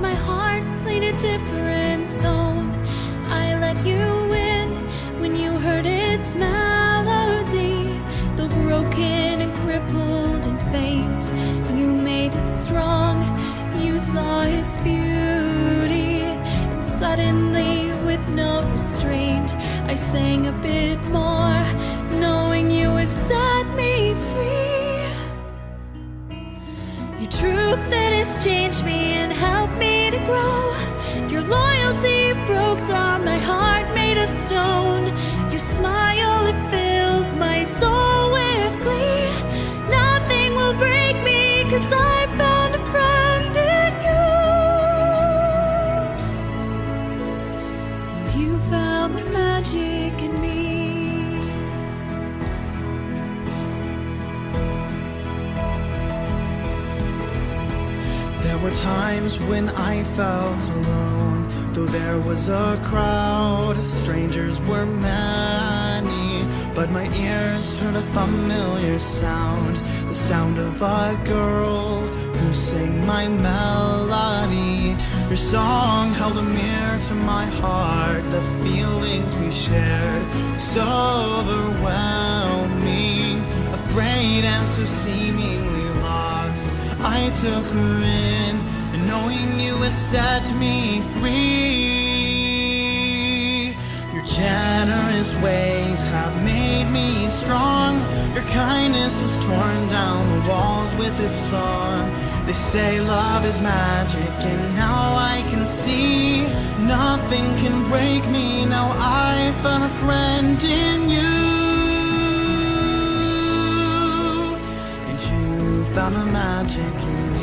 my heart played a different tone. I let you in when you heard its melody. Though broken and crippled and faint, you made it strong. You saw its beauty, and suddenly, with no restraint, I sang a bit more, knowing you would set me free. Your truth that has changed me and helped me to grow. Your loyalty broke down my heart made of stone. Your smile, it fills my soul with glee. Nothing will break me, 'cause I found a friend in you. And you found the magic in me. There were times when I felt alone, though there was a crowd. Strangers were many, but my ears heard a familiar sound, the sound of a girl who sang my melody. Your song held a mirror to my heart, the feelings we shared, so overwhelming, afraid and so seemingly lost. I took her in, and knowing you has set me free. Your generous ways have made me strong. Your kindness has torn down the walls with its song. They say love is magic, and now I can see nothing can break me. Now I found a friend in you. Found the magic in me.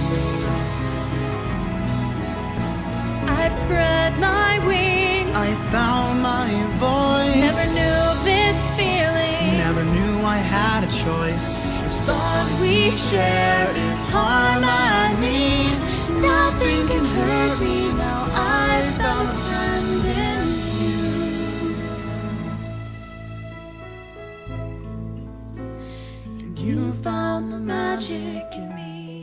I've spread my wings, I found my voice. never knew this feeling. Never knew I had a choice. This bond we share is harmony. Nothing can hurt me. Now I found a friend in you. And you found the magic in me.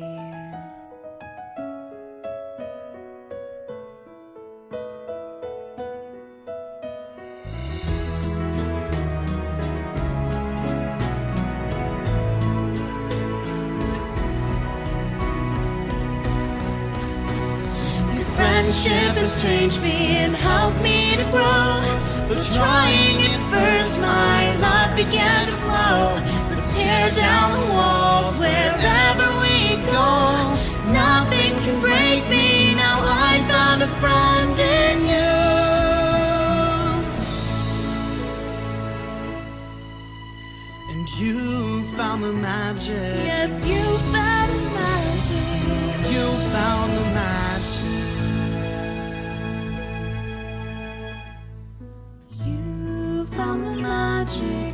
Your friendship has changed me and helped me to grow. Though trying at first, my love began to flow. Let's tear down the walls wherever we go. Nothing can break me. Now I found a friend in you. And you found the magic. Yes, you found the magic. You found the magic. You found the magic.